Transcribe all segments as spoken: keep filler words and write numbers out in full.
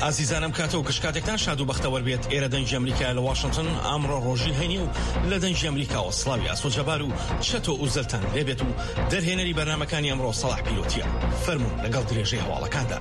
ئازیزانم کاتە و کشکاتێکتان شاد و بەختەوەر بێت. ئێرە دەنگی ئەمریکا لە واشنگتن ئەمڕۆ ڕۆژی هەینی و لە دەنگی ئەمریکاوە سڵاوی ئاسۆجەبار و چەتۆ و زەلتان لێبێت و دەرهێنەری بەرنامەکانی ئەمڕۆ سەڵاح پیلۆتیە. فەرموون لەگەڵ درێژەی هەواڵەکاندا.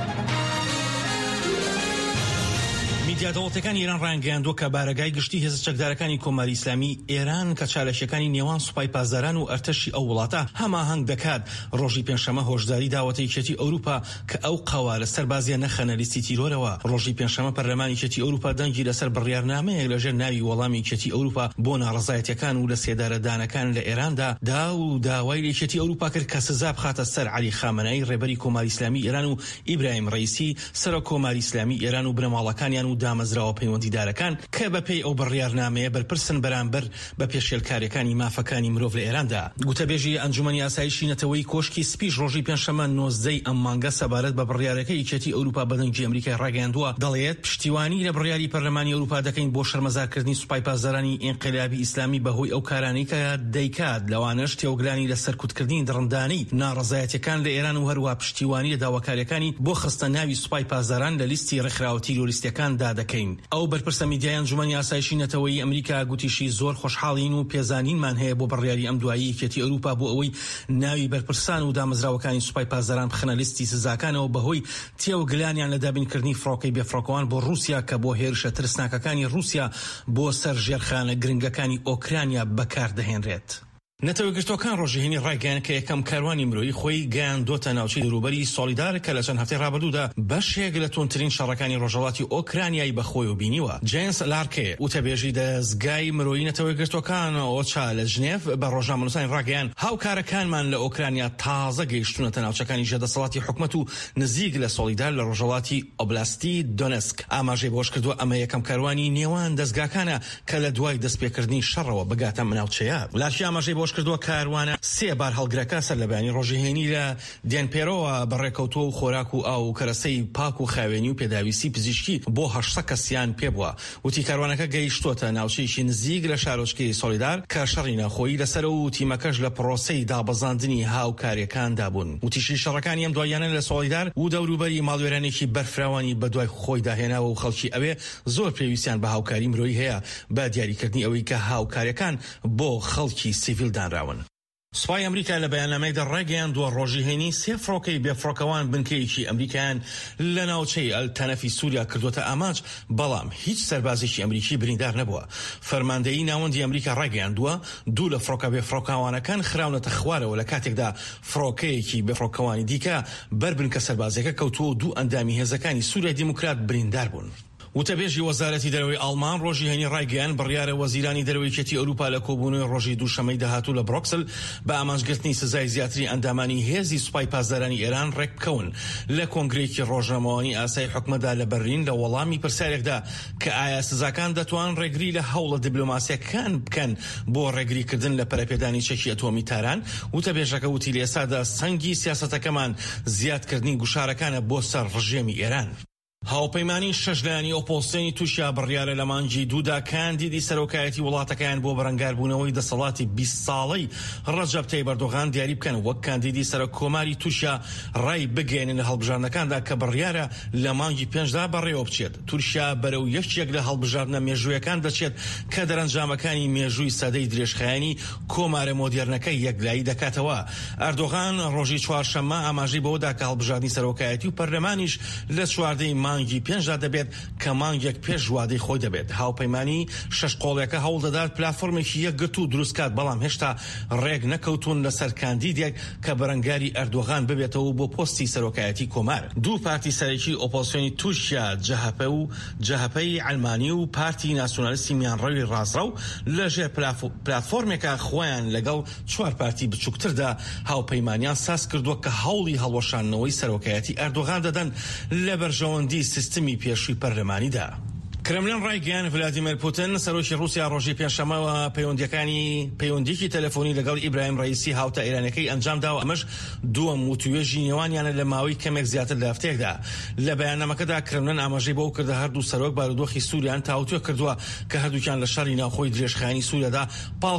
میدیا دەوڵەتەکانی ئێران ڕایانگەیاندووە کە بارەگای گشتی هێزە چەکدارەکانی کۆماری ئیسلامی ئێران کە چالەشیەکانی نێوان سوپای پاسداران و ئەرتەشی ئەو وڵاتە هەماهەنگ دەکات. ڕۆژی پێنجشەمە هۆشداری داوەتە یەکێتی ئەوروپا کە ئەو قەوا لەسەر بازیە نەخەنە لیستی تیرۆرەوە. ڕۆژی پێنجشەمە پەرلەمانی یەکێتی ئەوروپا دەنگی لەسەر بڕیارنامەیەک لەژێر ناوی وەڵامی یەکێتی ئەوروپا بۆ ناڕەزایەتیەکان و لە سێدارەدانەکان لە ئێراندا دا و داوای یەکێتی ئەوروپا کرد کە سزا بخاتە سەر عەلی خامنەئی ڕێبەری کۆماری ئیسلامی ئێران و ئیبراهیم ڕەیسی سەرۆک کۆماری ئیسلامی ئێران و بنەماڵەکانیان و دامەزراوە پەیوەندیدارەکان کە بەپێی ئەو بڕیارنامەیە بەرپرسن بەرامبەر بە پێشێلکاریەکانی مافەکانی مرۆڤ لە ئێراندا. گوتەبێژی ئەنجومەنی ئاسایشی نەتەوەی کۆشکی سپیش ڕۆژی پێنجشەمە نۆزدەی ئەم مانگە سەبارەت بە بڕیارەکەی یەکێتی ئەوروپا بە دەنگی ئەمریکای ڕاگەیاندووە. دەڵێت پشتیوانی لە بڕیاری پەرلەمانی ئەوروپا دەکەین بۆ شەرمەزارکردنی سوپای پاسدارانی ئینقلابی ئیسلامی بەهۆی ئەو کارانەی کە دەیکات لەوانەش تێوەگلانی لە سەرکوتکردنی دڕندانەی ناڕەزایەتیەکان لە ئێران و هەروە پشتیوانی لە داواکاریەکانی بۆ خستە ناوی سوپای پاسداران لە لیستی ڕێکخراوە تیرۆریستیەکاندا دەکەین. ئەو بەرپرسە میدیای ئەنجومەنی ئاسایشی نەتەوەی ئەمریکا گوتیشی زۆر خۆشحاڵین و پێزانینمان هەیە بۆ بڕیاری ئەم دوایی یەکێتی ئەوروپا بۆ ئەوەی ناوی بەرپرسان و دامەزراوەکانی سوپای پاسداران بخەنە لیستی سزاکانەوە بەهۆی تێوەگلانیان لە دابینکردنی فڕۆکەی بێفڕۆکەوان بۆ رووسیا کە بۆ هێرشە ترسناکەکانی رووسیا بۆ سەر ژێرخانە گرنگەکانی ئۆکرانیا بەکاردەهێنرێت. نەتەوەی گرتوەکان ڕۆژهێنی ڕایگەیان کە یەکەم کاروانی مرۆیی خۆی گەیاندۆتە ناوچەی دەوروبەری سۆلیدار کە لە چەند هەفتەی ڕابردوودا بەشێک لە تۆنترین شەڕەکانی ڕۆژهەڵاتی ئۆکرانیای بەخۆی و بینیوە. جێنس لارکێ وتەبێژی دەزگای مرۆیی نەتەوەی گرتوەکان ئۆچا لە ژنێف بە ڕۆژنامەنووسانی ڕاگەیان هاوکارەکانمان لە ئۆکرانیا تازە گەیشتونەتە ناوچەکانی ژێردەسەڵاتی حکومەت و نزیک لە سۆلیدار لە ڕۆژهەڵاتی ئۆبلاستی دۆنسک. ئاماژەی بۆش کردووە ئەمە یەکەم کاروانی نێوان دەستگاکانە کە لە دوای دەستپێکردنی شەڕەوە بگاتە ناوچەیە. لارکی ئاماژەی بۆش کردووە کاروانە سێ بار هەڵگرەکە سەر لە بەیانی ڕۆژهێنی لە دێنپێرۆوە بەڕێکەوتووە و خۆراک و ئاو کەرەسەی پاک و خاوێنی و پێداویستی پزیشکی بۆ هەشت کەسیان پێبووە. وتی کاروانەکە گەیشتوتە ناوچەیەکی نزیک لە شارۆچکەی سۆلیدار کە شەڕی ناخۆیی لەسەر و تیمەکەش لە پرۆسەی دابەزاندنی هاوکاریەکاندا بوون. وتیشی شەڕەکانی ئەم دوایانە لە سۆلیدار و دەوروبەری ماڵوێرانێکی بەرفراوانی بەدوای خۆی داهێناوە و خەڵکی ئەوێ زۆر پێویستیان بە هاوکاری مرۆیی هەیە بە دیاریکردنی ئەوەی کە هاوکاریەکان بۆ خەڵکی سیڤیل دانراون. سوپای ئەمریکا لە بەیاننامەیەکدا ڕایگەیاندووە ڕۆژهێنی سێ فڕۆکەی بێفڕۆکەوان بنکەیەکی ئەمریکایان لە ناوچەی ئەلتەنەفی سووریا کردوتە ئاماج بەڵام هیچ سەربازێکی ئەمریکی بریندار نەبووە. فەرماندەیی ناوەندی ئەمریکا ڕایگەیاندووە دوو لە فڕۆکە بێفڕۆکەوانەکان خراونەتە خوارەوە لە کاتێکدا فڕۆکەیەکی بێفڕۆکەوانی دیکە بەربن کە سەربازەکە کەوتووە و دوو ئەندامی هێزەکانی سووریای دیموکرات بریندار بوون. وتەبێژی وەزارەتی دەرەوەی ئەڵمان ڕۆژی هەینی ڕایگەیان بڕیارە وەزیرانی دەرەوەی یەکێتی ئەوروپا لە کۆبوونەوەی ڕۆژی دووشەمەی داهاتوو لە بڕۆکسل بە ئامانجگرتنی سزای زیاتری ئەندامانی هێزی سوپای پاسدارانی ئێران ڕێک بکەون. لە کۆنگرێکی ڕۆژنامەوانی ئاسای حکومەتدا لە بەرلین لە وەڵامی پرسیارێکدا کە ئایا سزاکان دەتوان ڕێگری لە هەوڵە دیبلۆماسیەکان بکەن بۆ ڕێگریکردن لە پەرەپێدانی چەکی ئەتۆمی تاران. وتەبێژەکە وتی لە ئێستادا سەنگی سیاسەتەکەمان زیادکردنی گوشارەکانە بۆ سەر ڕژێمی ئێران. هاوپەیمانی شەشلایانی ئۆپۆزسیۆنی تووشیا بڕیارە لە مانگی دوودا کاندیدی سەرۆکایەتی وڵاتەکەیان بۆ بەرەنگاربوونەوەی دەسەڵاتی بیست ساڵەی ڕەجەب تەیب ئەردۆغان دیاری بکەن وەک کاندیدی سەرۆک کۆماری تووشیا ڕای بگەێنن لە هەڵبژاردنەکاندا کە بڕیارە لە مانگی پێنجدا بەڕێوە بچێت. تووشیا بەرەو یەکێک لە هەڵبژاردنە مێژوویەکان دەچێت کە دەرەنجامەکانی مێژووی سەدەی درێژخایەنی کۆمارە مۆدێرنەکەی یەکلایی دەکاتەوە. ئەردۆغان ڕۆژی چوارشەممە ئاماژەی بەوەدا کە هەڵبژاردننی سەرۆکایەتی و پەرلەمانیش لە چواردەی مانگی پێنجدا دەبێت کە مانگێک پێش وادەی خۆی دەبێت. هاوپەیمانی شەش قۆڵێکە هەوڵ دەدات پلاتفۆرمێکی یەکگرت و دروستکات بەڵام هێشتا ڕێک نەکەوتون لەسەر کاندیدێک کە بەرەنگاری ئەردۆغان ببێتەوە بۆ پۆستی سەرۆکایەتی کۆمار. دوو پارتی سەرەکی ئۆپۆزسیۆنی تووشیا جەهەپە و جەهەپەی ئەلمانی و پارتی ناسیۆنالیستی میانڕەوی ڕازڕەو لەژێر پلاتفۆرمێکە خۆیان لەگەڵ چوار پارتی بچووکتردا هاوپەیمانیان ساز کردووە کە هەوڵی هەڵوەشاندنەوەی سەرۆکایەتی ئەردۆغان دەدەن لە بەرژەوەندی سیستمی پێشووی پەرلەمانیدا. کرملین ڕایگەیان ڤلادیمیر پوتین سەرۆکی رووسیا ڕۆژی پێنجشەمەوە پەیوەندیەکانی پەیوەندیکی تەلەفۆنی لەگەڵ ئیبراهیم ڕەیسی هاوتە ئێرانەکەی ئەنجام داوە. ئەمەش دووەم وتوێژی نێوانیانە لە ماوەی کەمێک زیاتر لە هەفتەیەکدا. لە بەیاننامەکەدا کرملین ئاماژەی بەو کردە هەردوو سەرۆک بارودۆخی سووریان تاوتوێ کردووە کە هەردووکیان لە شەڕی ناوخۆی درێژخایەنی سووریادا